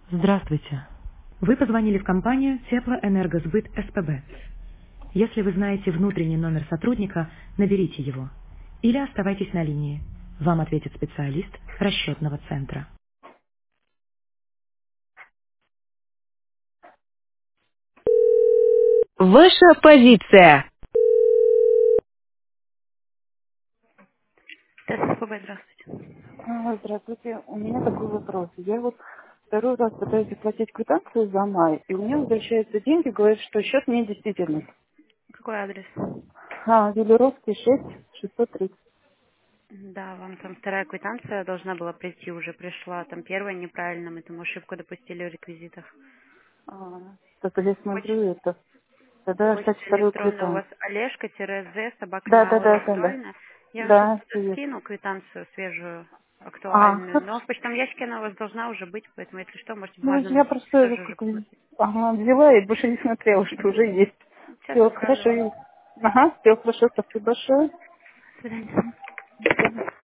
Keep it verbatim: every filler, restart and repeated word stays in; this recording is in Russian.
Здравствуйте. Вы позвонили в компанию Теплоэнергосбыт СПБ. Если вы знаете внутренний номер сотрудника, наберите его. Или оставайтесь на линии. Вам ответит специалист расчетного центра. Ваша позиция. СПБ, здравствуйте. А, Здравствуйте. У меня такой вопрос. Я вот второй раз пытаюсь оплатить квитанцию за май, и у меня возвращаются деньги, говорят, что счет недействительный. Какой адрес? А, Велеровский шесть шестьсот тридцать. Да, вам там вторая квитанция должна была прийти, уже пришла. Там первая неправильно, мы там ошибку допустили в реквизитах. А, так я Почта, смотрю это. Тогда почта ждать вторую электронная у вас квитанцию. олежка-з собака Да, да, mail да, точка да, ру, да. правильно? Я вам сейчас Да, все есть. скину квитанцию свежую, А, актуальную. Но хорошо. в почтовом ящике она у вас должна уже быть, поэтому если что, можете в Ну, бумажном я виде просто тоже уже как, посмотреть. ага, взяла и больше не смотрела, что уже есть. Сейчас Все, хорошо. отправлю. и- Ага, все хорошо, спасибо большое. До свидания. До свидания.